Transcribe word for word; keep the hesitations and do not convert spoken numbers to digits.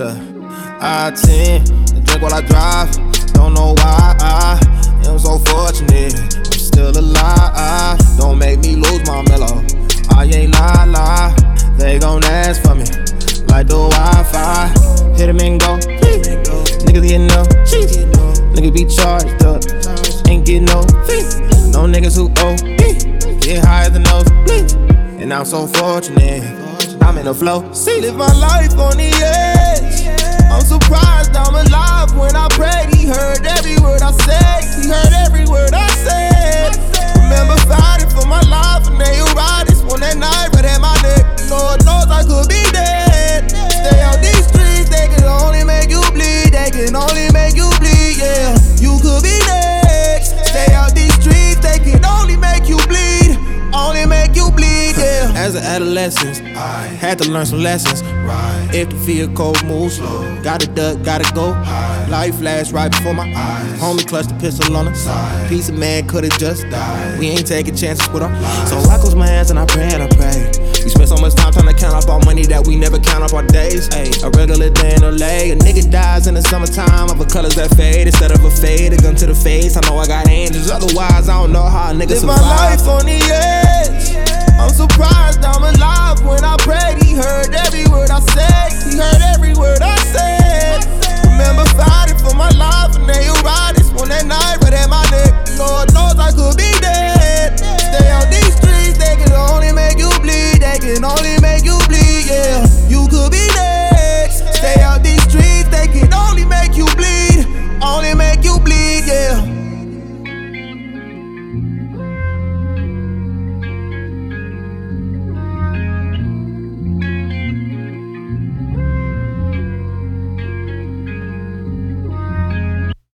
Look, I ten, drink while I drive. Don't know why I am so fortunate. I'm still alive. Don't make me lose my mellow. I ain't lie, lie. They gon' ask for me like the Wi-Fi. Hit 'em and go. Niggas getting up. Niggas be charged up. Ain't getting no fee. No niggas who owe. Get higher than those. And I'm so fortunate. I'm in the flow. See, live my life on the edge. I'm surprised I'm alive when I prayed. He heard every word I said. He heard every word I said. Remember fighting for my life and they ride this one that night right at my neck. Lord knows I could be dead. Stay out these streets, they can only make you bleed. They can only make you bleed, yeah. You could be next. Stay out these streets, they can only make you bleed. Only make you bleed, yeah. As an adolescent, I had to learn some lessons. Right. If the vehicle moves slow, gotta duck, gotta go. High. Life flashed right before my eyes. Homie clutched the pistol on the side. Piece of man could've just died. We ain't taking chances with our lives. So I close my hands and I pray and I pray. We spent so much time trying to count up our money that we never count up our days. Ay, a regular day in L A. A nigga dies in the summertime of a colors that fade. Instead of a fade, a gun to the face. I know I got angels, otherwise I don't know how a nigga survive. Live my life on the edge. I'm surprised I'm alive when I prayed. He heard every word I said. He heard every word I said. Remember fighting for my